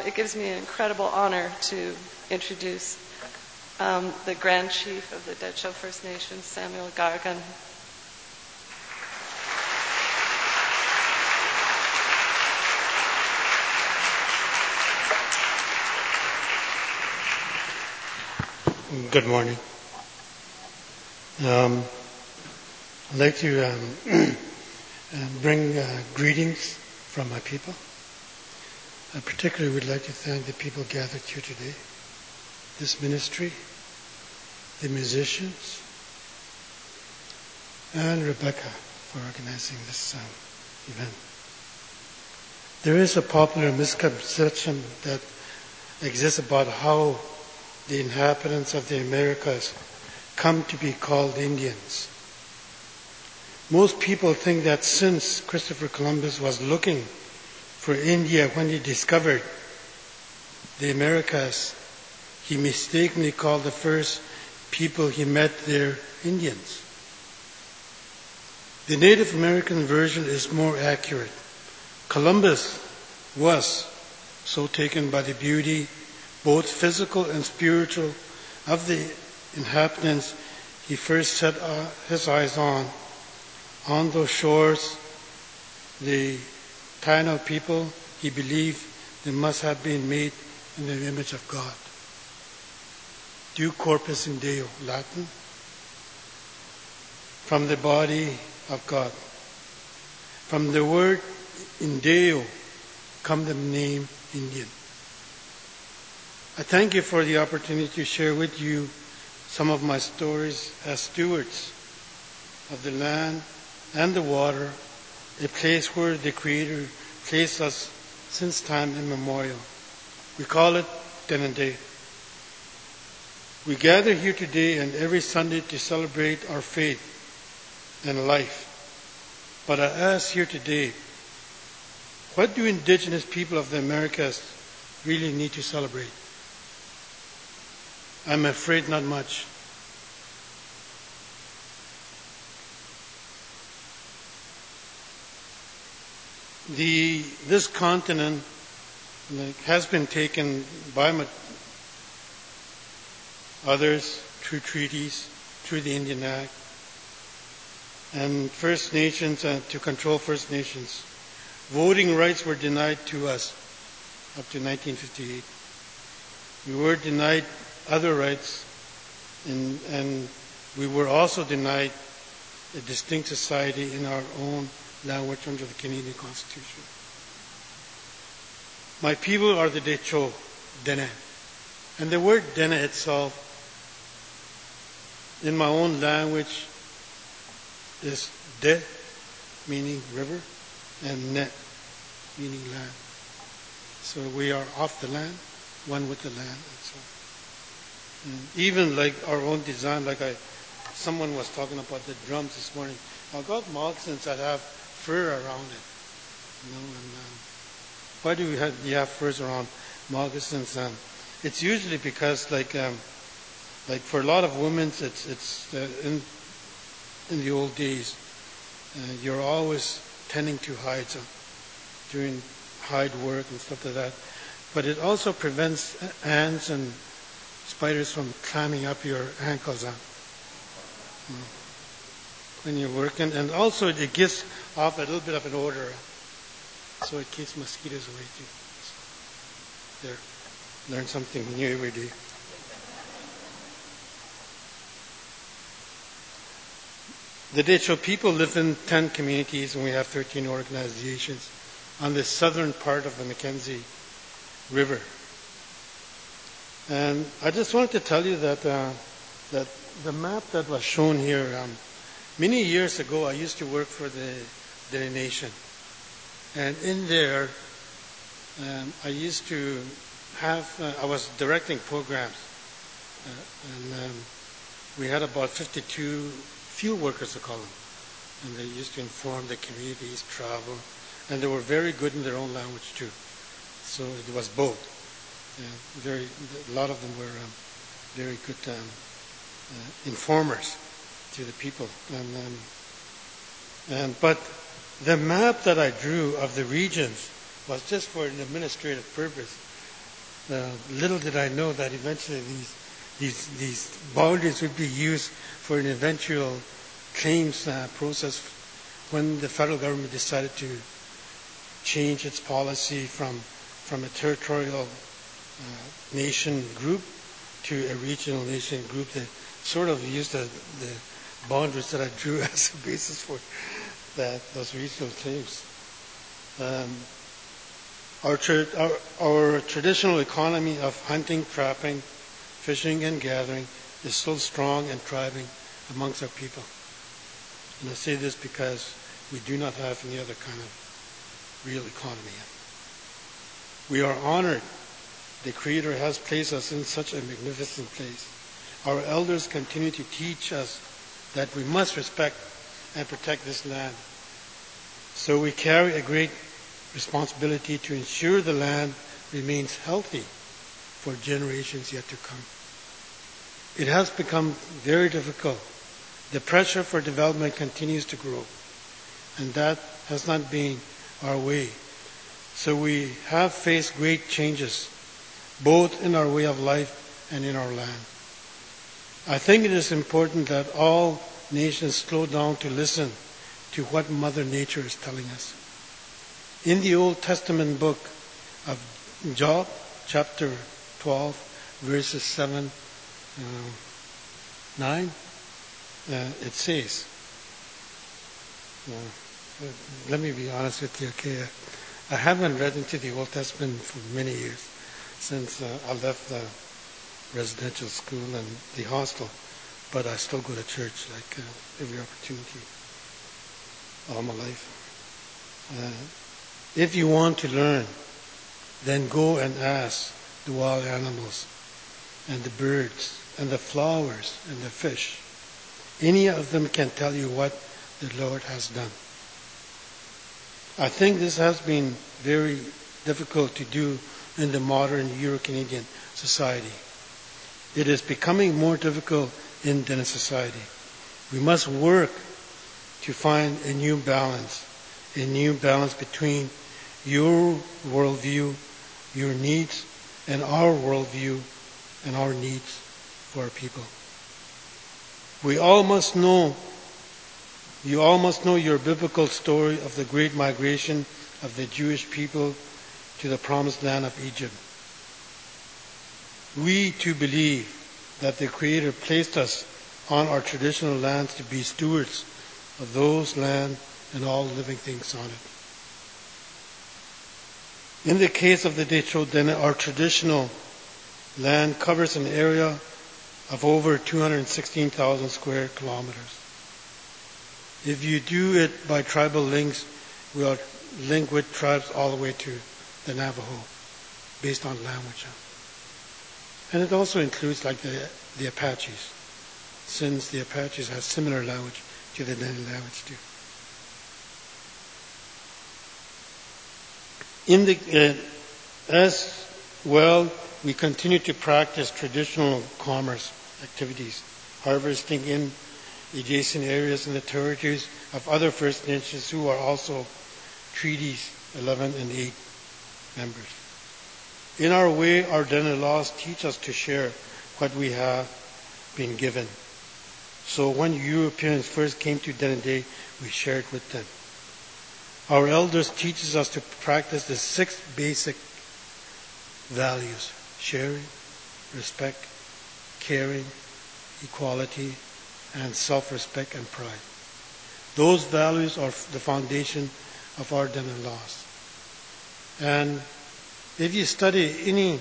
it gives me an incredible honor to introduce the Grand Chief of the Dehcho First Nation, Samuel Gargan. Good morning. I'd like to bring greetings from my people. I particularly would like to thank the people gathered here today, this ministry, the musicians, and Rebecca for organizing this event. There is a popular misconception that exists about how the inhabitants of the Americas come to be called Indians. Most people think that since Christopher Columbus was looking for India when he discovered the Americas, he mistakenly called the first people he met there Indians. The Native American version is more accurate. Columbus was so taken by the beauty, both physical and spiritual, of the inhabitants he first set his eyes on those shores, the Taino people, he believed they must have been made in the image of God. Du corpus in Deo, Latin, from the body of God. From the word in Deo come the name Indian. I thank you for the opportunity to share with you some of my stories as stewards of the land and the water, a place where the Creator placed us since time immemorial. We call it Denendeh. We gather here today and every Sunday to celebrate our faith and life. But I ask here today, what do indigenous people of the Americas really need to celebrate? I'm afraid not much. This continent has been taken by others through treaties, through the Indian Act, and First Nations, to control First Nations. Voting rights were denied to us up to 1958. We were denied other rights, and we were also denied a distinct society in our own language under the Canadian Constitution. My people are the Dehcho, Dene. And the word Dene itself, in my own language, is De, meaning river, and Ne, meaning land. So we are off the land, one with the land, and so on. And even like our own design, someone was talking about the drums this morning. I got moccasins that have fur around it. Why do you have furs around moccasins? It's usually because, for a lot of women, it's in the old days, you're always tending to hides, doing hide work and stuff like that. But it also prevents ants and spiders from climbing up your ankles when you're working. And also it gives off a little bit of an odor, so it keeps mosquitoes away too. So there, learn something new every day. The Dehcho people live in 10 communities, and we have 13 organizations on the southern part of the Mackenzie River. And I just wanted to tell you that the map that was shown here, many years ago I used to work for the Dene Nation. And in there, I used to I was directing programs. And we had about 52 field workers, to call them. And they used to inform the communities, travel. And they were very good in their own language too. So it was both. A lot of them were very good informers to the people. But the map that I drew of the regions was just for an administrative purpose. Little did I know that eventually these boundaries would be used for an eventual claims process when the federal government decided to change its policy from a territorial nation group to a regional nation group. That sort of used the boundaries that I drew as a basis for those regional claims. Our traditional economy of hunting, trapping, fishing, and gathering is still strong and thriving amongst our people. And I say this because we do not have any other kind of real economy yet. We are honored the Creator has placed us in such a magnificent place. Our elders continue to teach us that we must respect and protect this land. So we carry a great responsibility to ensure the land remains healthy for generations yet to come. It has become very difficult. The pressure for development continues to grow, and that has not been our way. So we have faced great changes, both in our way of life and in our land. I think it is important that all nations slow down to listen to what Mother Nature is telling us. In the Old Testament book of Job, chapter 12, verses 7, 9, it says, let me be honest with you, okay? I haven't read into the Old Testament for many years, since I left the residential school and the hostel, but I still go to church like every opportunity all my life. If you want to learn, then go and ask the wild animals and the birds and the flowers and the fish. Any of them can tell you what the Lord has done. I think this has been very difficult to do in the modern Euro-Canadian society. It is becoming more difficult in Dene society. We must work to find a new balance between your worldview, your needs, and our worldview and our needs for our people. You all must know your biblical story of the great migration of the Jewish people to the promised land of Egypt. We too believe that the Creator placed us on our traditional lands to be stewards of those lands and all living things on it. In the case of the Detroit Dene, our traditional land covers an area of over 216,000 square kilometers. If you do it by tribal links, we are linked with tribes all the way to the Navajo, based on language. And it also includes like the Apaches, since the Apaches have similar language to the Dene language too. As well, we continue to practice traditional commerce activities, harvesting in adjacent areas and the territories of other First Nations who are also Treaties 11 and 8 members. In our way, our Dene laws teach us to share what we have been given. So when Europeans first came to Dene Day, we shared with them. Our elders teaches us to practice the 6 basic values: sharing, respect, caring, equality, and self-respect and pride. Those values are the foundation of our Dene laws. And if you study any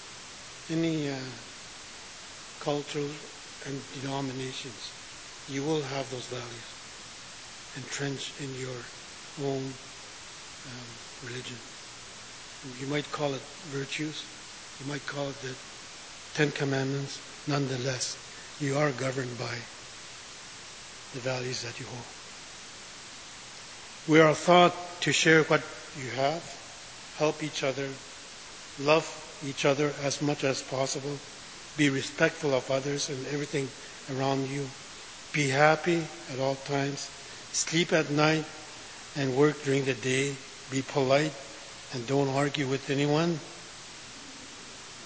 culture and denominations, you will have those values entrenched in your own religion. You might call it virtues, you might call it the 10 Commandments. Nonetheless, you are governed by the values that you hold. We are taught to share what you have, help each other, love each other as much as possible, be respectful of others and everything around you, be happy at all times, sleep at night and work during the day, be polite and don't argue with anyone,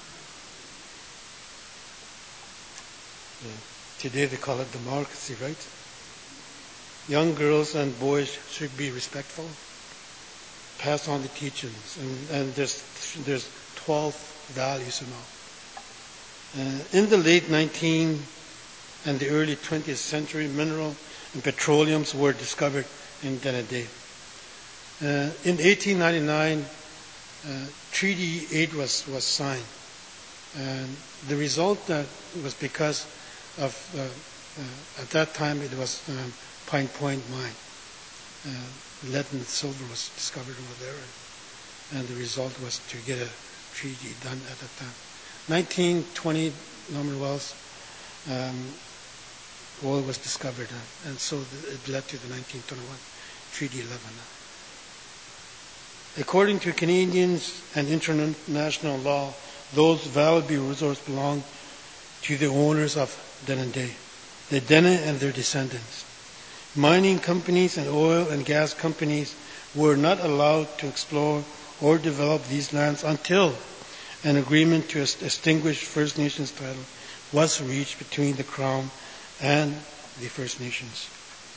Today they call it democracy, right? Young girls and boys should be respectful, pass on the teachings, and there's 12 values and all. In the late 19th and the early 20th century, mineral and petroleums were discovered in Denendeh. In 1899, Treaty 8 was signed. And the result was because of, at that time, it was Pine Point mine. Lead and silver was discovered over there. And the result was to get a treaty done at that time. 1920, Norman Wells, oil was discovered. And so it led to the 1921 Treaty 11. According to Canadians and international law, those valuable resources belong to the owners of Denendeh, the Dene and their descendants. Mining companies and oil and gas companies were not allowed to explore or develop these lands until an agreement to extinguish First Nations title was reached between the Crown and the First Nations.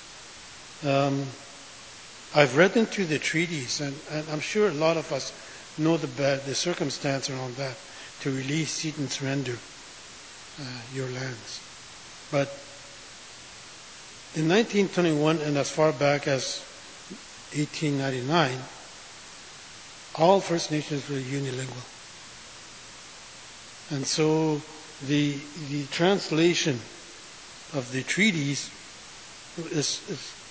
I've read into the treaties, and I'm sure a lot of us know the circumstance around that, to release, cede, and surrender your lands. But in 1921, and as far back as 1899, all First Nations were unilingual. And so the translation of the treaties is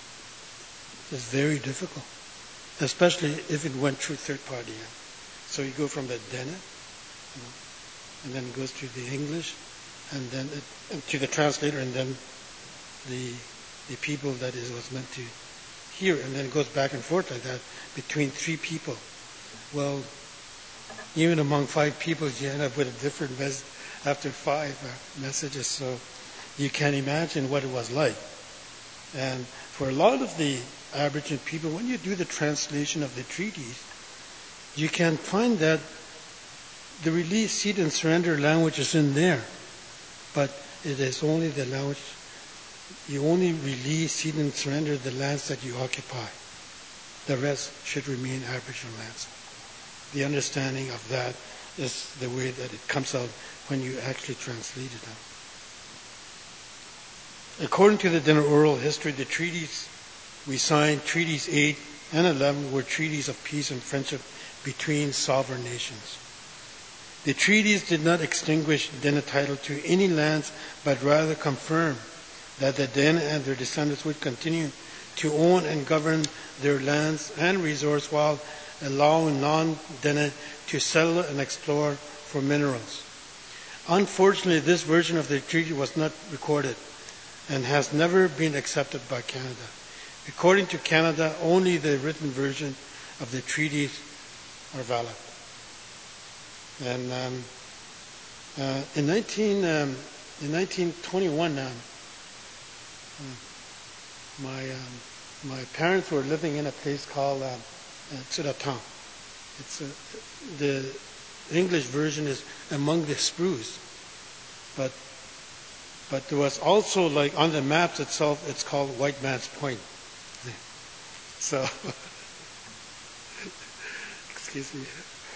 very difficult, especially if it went through third party. So you go from the Dene, and then it goes to the English, and then to the translator, and then the people that it was meant to hear, and then it goes back and forth like that between three people. Well, even among five people, you end up with a different message after five messages, so you can imagine what it was like. And for a lot of the Aboriginal people, when you do the translation of the treaties, you can find that the release, cede, and surrender language is in there, but it is only the language. You only release, cede, and surrender the lands that you occupy. The rest should remain Aboriginal lands. The understanding of that is the way that it comes out when you actually translate it out. According to the Dene oral history, the treaties we signed, Treaties 8 and 11, were treaties of peace and friendship between sovereign nations. The treaties did not extinguish Dene title to any lands, but rather confirmed that the Dene and their descendants would continue to own and govern their lands and resources while allowing non-Dene to settle and explore for minerals. Unfortunately, this version of the treaty was not recorded and has never been accepted by Canada. According to Canada, only the written version of the treaties are valid. And in 1921, my parents were living in a place called Tsuratang. It's the English version is among the spruce, but there was also, like on the maps itself, it's called White Man's Point. So, excuse me.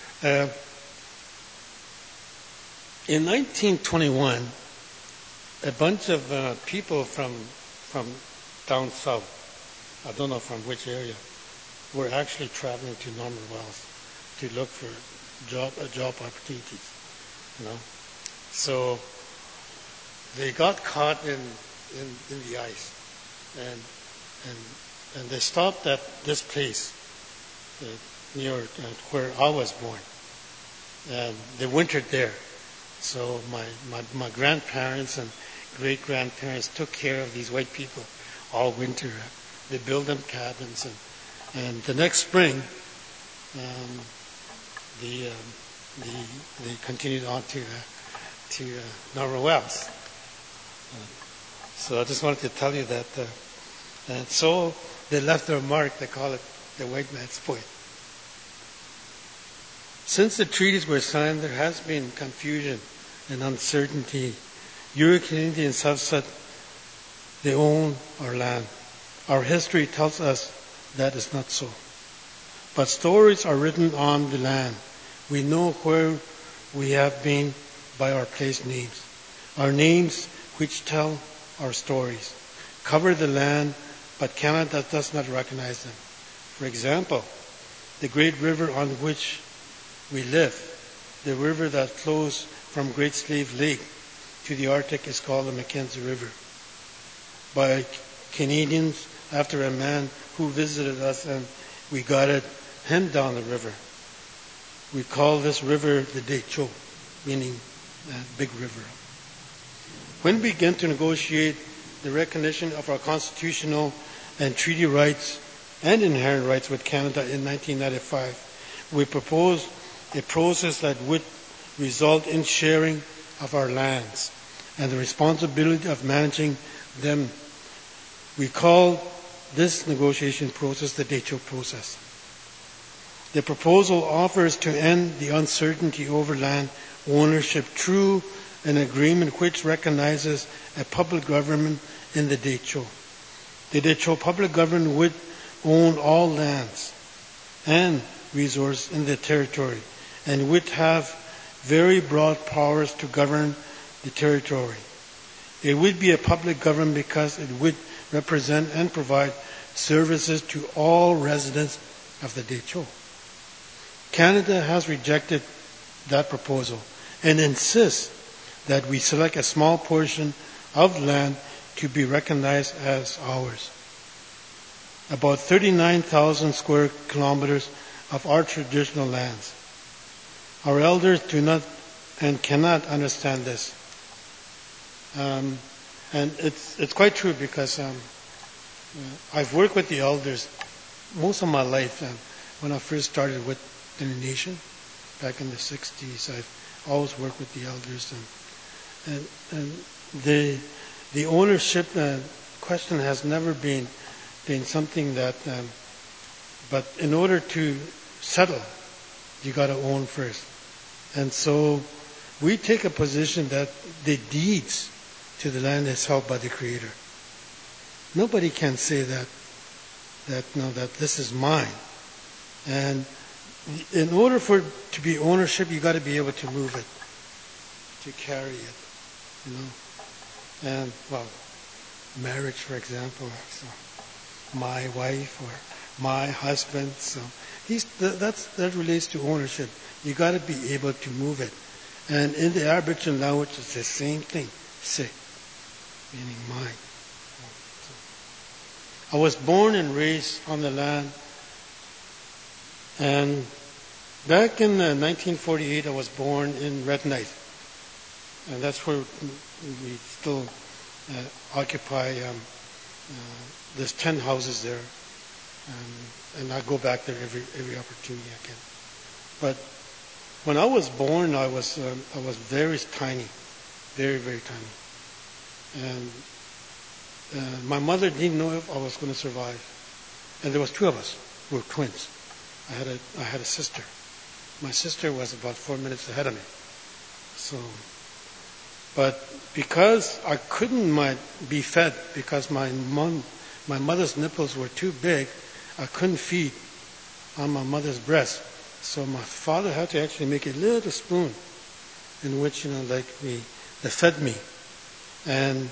In 1921, a bunch of people from down south, I don't know from which area, were actually traveling to Norman Wells to look for job opportunities. So they got caught in the ice, and they stopped at this place near where I was born, and they wintered there. So my grandparents and great-grandparents took care of these white people all winter. They built them cabins, and the next spring, they continued on to Norman Wells. So I just wanted to tell you that. And so they left their mark. They call it the White Man's Point. Since the treaties were signed, there has been confusion and uncertainty Euro-Canadians have said they own our land. Our history tells us that is not so. But stories are written on the land. We know where we have been by our place names. Our names, which tell our stories, cover the land, but Canada does not recognize them. For example, the great river on which we live, the river that flows from Great Slave Lake to the Arctic, is called the Mackenzie River by Canadians after a man who visited us, and we guided him down the river. We call this river the Decho, meaning big river. When we began to negotiate the recognition of our constitutional and treaty rights and inherent rights with Canada in 1995, we proposed a process that would result in sharing of our lands and the responsibility of managing them. We call this negotiation process the Decho process. The proposal offers to end the uncertainty over land ownership through an agreement which recognizes a public government in the Decho. The Decho public government would own all lands and resources in the territory and would have very broad powers to govern the territory. It would be a public government because it would represent and provide services to all residents of the Decho. Canada has rejected that proposal and insists that we select a small portion of land to be recognized as ours. About 39,000 square kilometers of our traditional lands. Our elders do not and cannot understand this. And it's quite true because I've worked with the elders most of my life. When I first started with the nation back in the 60s, I've always worked with the elders. And the ownership question has never been something that, but in order to settle, you got to own first. And so we take a position that the deeds to the land is held by the Creator. Nobody can say that this is mine. And in order for it to be ownership, you got to be able to move it, to carry it, And marriage, for example, so my wife or my husband. So that relates to ownership. You got to be able to move it. And in the Aboriginal language, it's the same thing. Se, meaning mine. I was born and raised on the land. And back in 1948, I was born in Red Knight. And that's where we still occupy. There's 10 houses there. And I go back there every opportunity I can. But when I was born, I was very tiny, very, very tiny. And my mother didn't know if I was going to survive. And there was two of us. We were twins. I had a sister. My sister was about 4 minutes ahead of me. So, but because I couldn't be fed because my mother's nipples were too big, I couldn't feed on my mother's breast. So my father had to actually make a little spoon in which, they fed me. And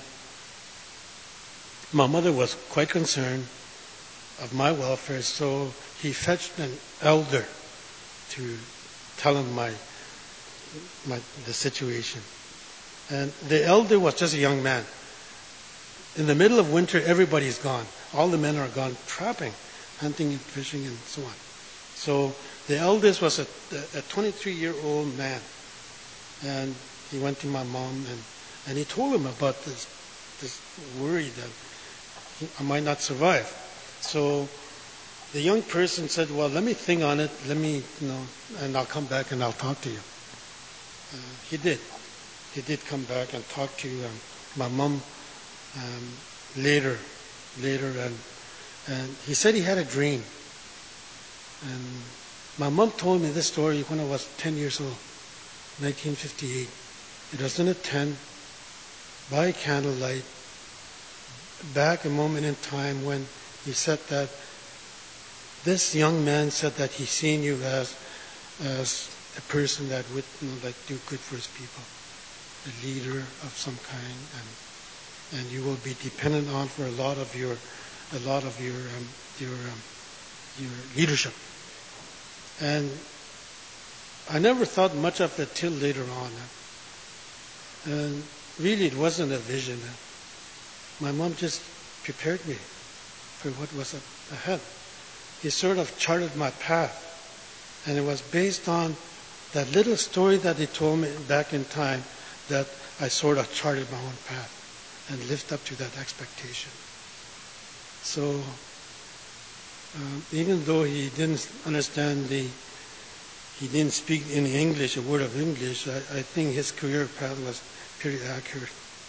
my mother was quite concerned of my welfare, so he fetched an elder to tell him the situation. And the elder was just a young man. In the middle of winter, everybody's gone. All the men are gone trapping, hunting and fishing and so on. So the eldest was a 23-year-old man. And he went to my mom and he told him about this worry that I might not survive. So the young person said, well, let me think on it. And I'll come back and I'll talk to you. He did. He did come back and talk to my mom later. And he said he had a dream. And my mom told me this story when I was 10 years old, 1958. It was in a tent by candlelight back a moment in time when he said that this young man said that he seen you as a person that would that do good for his people, a leader of some kind, and you will be dependent on for a lot of your leadership. And I never thought much of it till later on. And really, it wasn't a vision. My mom just prepared me for what was ahead. He sort of charted my path. And it was based on that little story that he told me back in time that I sort of charted my own path and lived up to that expectation. So even though he didn't understand he didn't speak any English, a word of English, I think his career path was pretty accurate.